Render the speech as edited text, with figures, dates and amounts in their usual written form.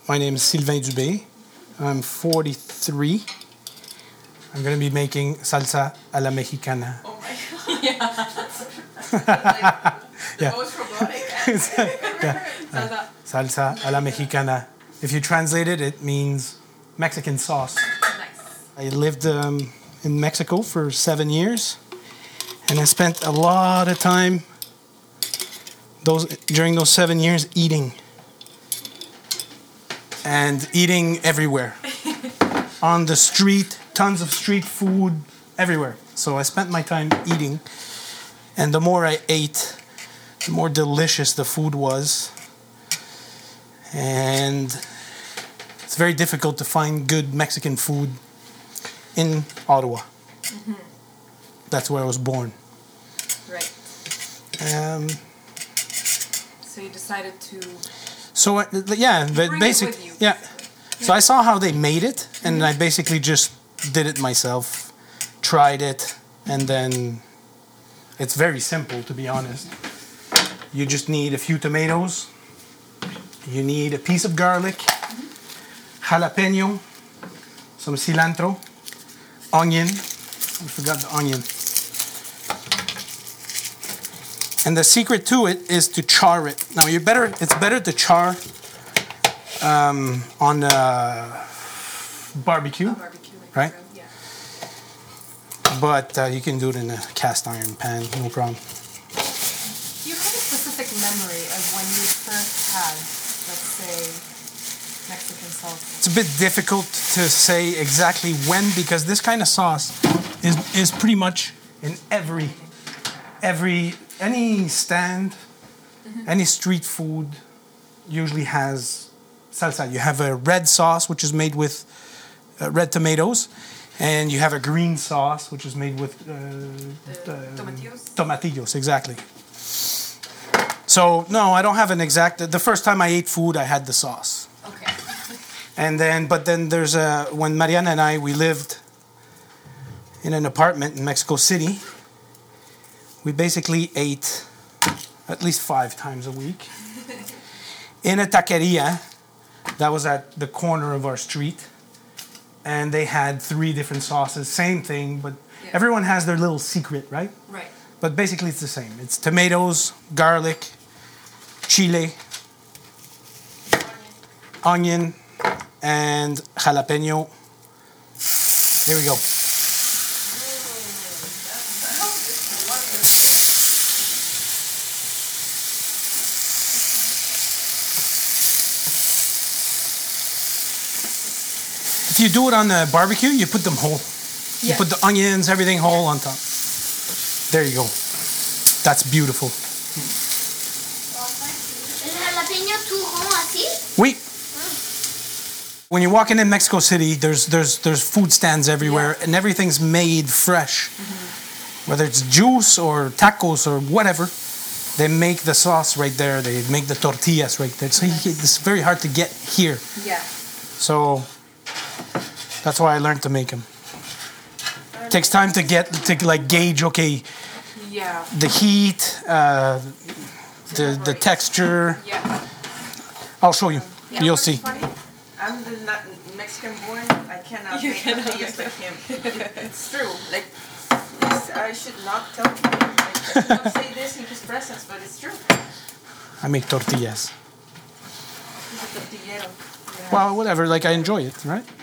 My name is Sylvain Dubé. I'm 43. I'm going to be making salsa a la mexicana. Oh my god. Yeah. The most robotic. Yeah. Salsa a la mexicana. If you translate it, it means Mexican sauce. Nice. I lived in Mexico for 7 years, and I spent a lot of time during those 7 years eating. And eating everywhere. On the street, tons of street food everywhere. So I spent my time eating. And the more I ate, the more delicious the food was. And it's very difficult to find good Mexican food in Ottawa. Mm-hmm. That's where I was born. Right. So you decided to... So yeah, but basically, yeah. So I saw how they made it, and I basically just did it myself, tried it, and then it's very simple, to be honest. You just need a few tomatoes. You need a piece of garlic, jalapeno, some cilantro, onion. I forgot the onion. And the secret to it is to char it. Now it's better to char on barbecue, right? Yeah. But you can do it in a cast iron pan, no problem. Do you have a specific memory of when you first had, let's say, Mexican sauce? It's a bit difficult to say exactly when, because this kind of sauce is pretty much in any stand, any street food usually has salsa. You have a red sauce, which is made with red tomatoes, and you have a green sauce, which is made with tomatillos? Tomatillos, exactly. So, no, I don't have an exact... The first time I ate food, I had the sauce. Okay. But then there's when Mariana and I, we lived in an apartment in Mexico City. We basically ate at least 5 times a week in a taqueria that was at the corner of our street. And they had 3 different sauces, same thing, but everyone has their little secret, right? Right. But basically it's the same. It's tomatoes, garlic, chile, onion, and jalapeno. Here we go. If you do it on the barbecue, you put them whole. You put the onions, everything whole on top. There you go. That's beautiful. ¿El jalapeño tout rond así? Oui. When you're walking in Mexico City, there's food stands everywhere, and everything's made fresh. Mm-hmm. Whether it's juice or tacos or whatever, they make the sauce right there. They make the tortillas right there. So it's very hard to get here. Yeah. So that's why I learned to make them. It takes time to gauge. Okay. Yeah. The heat, the texture. Yeah. I'll show you. Yeah. You'll see. Funny. I'm not Mexican born. I cannot make tortillas like him. It's true. Like, I should not tell him. Like, don't say this in his presence, but it's true. I make tortillas. He's a tortillero. Well, whatever. Like, I enjoy it, right?